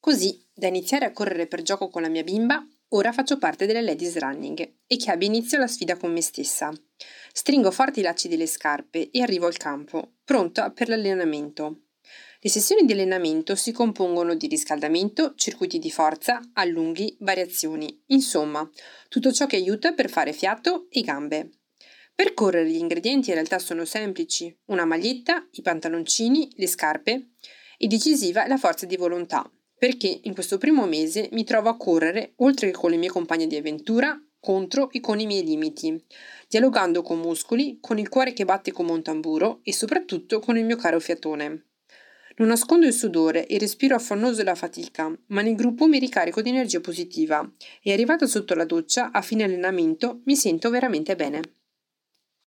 Così, da iniziare a correre per gioco con la mia bimba, ora faccio parte delle Ladies Running e che abbia inizio la sfida con me stessa. Stringo forti i lacci delle scarpe e arrivo al campo, pronta per l'allenamento. Le sessioni di allenamento si compongono di riscaldamento, circuiti di forza, allunghi, variazioni, insomma, tutto ciò che aiuta per fare fiato e gambe. Per correre gli ingredienti in realtà sono semplici: una maglietta, i pantaloncini, le scarpe e decisiva è la forza di volontà, perché in questo primo mese mi trovo a correre, oltre che con le mie compagne di avventura, contro e con i miei limiti, dialogando con muscoli, con il cuore che batte come un tamburo e soprattutto con il mio caro fiatone. Non nascondo il sudore, il respiro affannoso e la fatica, ma nel gruppo mi ricarico di energia positiva e arrivata sotto la doccia a fine allenamento mi sento veramente bene.